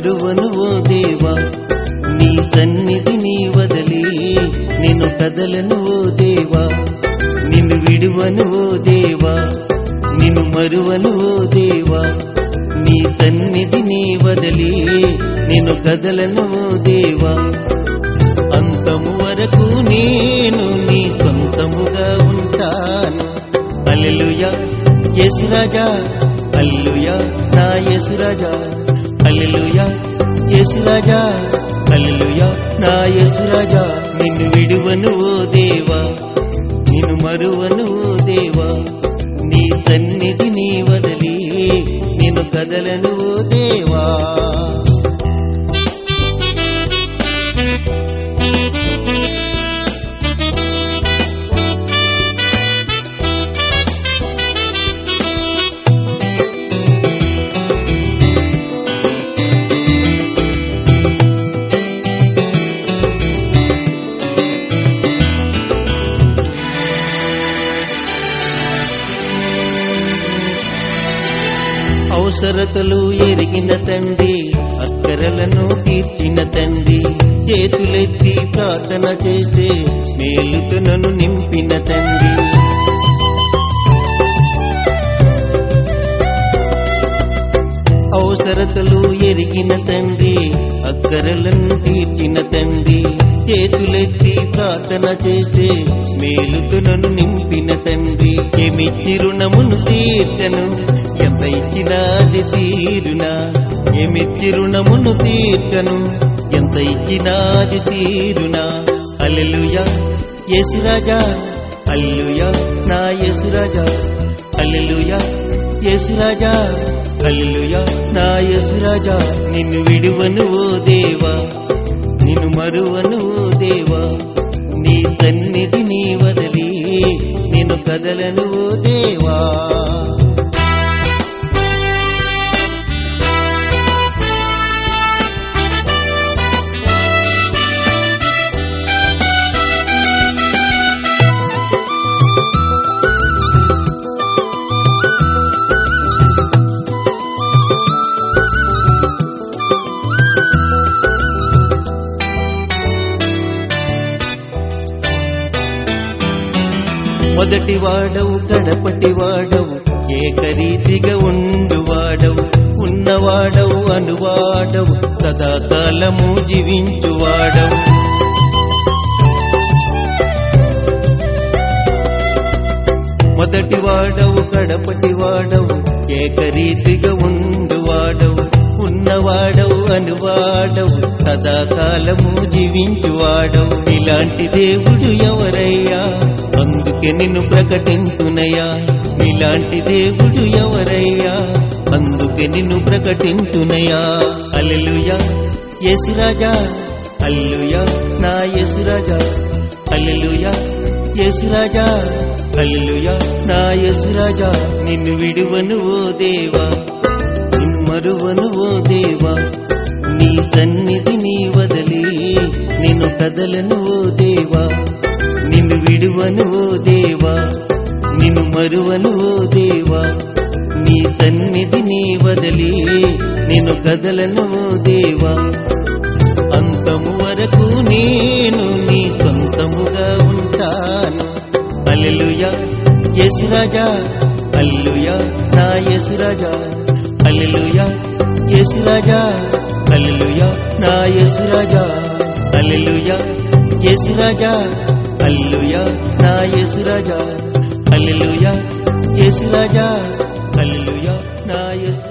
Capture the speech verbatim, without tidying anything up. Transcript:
మరువను ఓ దేవా నీ సన్నిధిని వదలి నిన్ను కదలను ఓ దేవా నిన్ను విడువను ఓ దేవా నిన్ను మరువను ఓ దేవా నీ సన్నిధిని వదలి నిన్ను కదలను ఓ దేవా అంతము వరకు నేను నీ సొంతముగా ఉంటాను హల్లెలూయా యేసురాజా హల్లెలూయా నా యేసురాజా హల్లెలూయా యేసురాజా హల్లెలూయా నా యేసురాజా నిన్ను విడువను ఓ దేవా నిన్ను మరువను ఓ దేవా నీ సన్నిధిని వదలి నిన్ను కదలను ఓ దేవా అవసరతలు ఎరిగిన తండ్రి అక్కరలను తీర్చిన తండ్రి చేతులెత్తి ప్రార్థన చేసే మేలుతో నన్ను నింపిన తండ్రి అవసరతలు ఎరిగిన తండ్రి అక్కరలను తీర్చిన తండ్రి చేతులెత్తి ప్రార్థన చేసే మేలుతో నన్ను నింపిన తండ్రి ఏమిచ్చి రుణమును తీర్చను ఎంత ఇచ్చినాది తీరునా ఏమిచ్చి రుణమును తీర్చను ఎంత ఇచ్చినాది తీరునా హల్లెలూయా యేసురాజా హల్లెలూయా నా యేసురాజా హల్లెలూయా యేసురాజా హల్లెలూయా నా యేసురాజా నిన్ను విడువను ఓ దేవా నిన్ను మరువను ఓ దేవా నీ సన్నిధిని వదలి నిన్ను కదలను ఓ దేవా మొదటి వాడవు కడపటి వాడవు ఏకరీతిగా ఉండువాడవు ఉన్నవాడవు అనువాడవు సదాకాలము జీవించువాడవు మొదటి వాడవు కడపటి వాడవు ఏకరీతిగా ఉండువాడవు ఉన్నవాడవు అనువాడవు సదాకాలము జీవించువాడవు ఇలాంటి దేవుడు ఎవరయ్యా అందుకే నిన్ను ప్రకటించునయ్యా ఇలాంటి దేవుడు ఎవరయ్యా అందుకే నిన్ను ప్రకటించునయ్యా హల్లెలూయా యేసురాజా హల్లెలూయా నా యేసురాజా హల్లెలూయా యేసురాజా హల్లెలూయా నా యేసురాజా నిన్ను విడువను ఓ దేవా నిన్ను మరువను ఓ దేవా నీ సన్నిధిని వదలి నిన్ను కదలను ఓ దేవా నిన్ను విడువను ఓ దేవా నిన్ను మరువను ఓ దేవా నీ సన్నిధిని వదలి నిన్ను కదలను ఓ దేవా అంతము వరకు నేను నీ సొంతముగా ఉంటాను హల్లెలూయా యేసురాజా హల్లెలూయా నా యేసురాజా హల్లెలూయా యేసురాజా హల్లెలూయా నా యేసురాజా హల్లెలూయా యేసురాజా హల్లెలూయా నా యేసురాజా హల్లెలూయా యేసురాజా హల్లెలూయా నా యేసు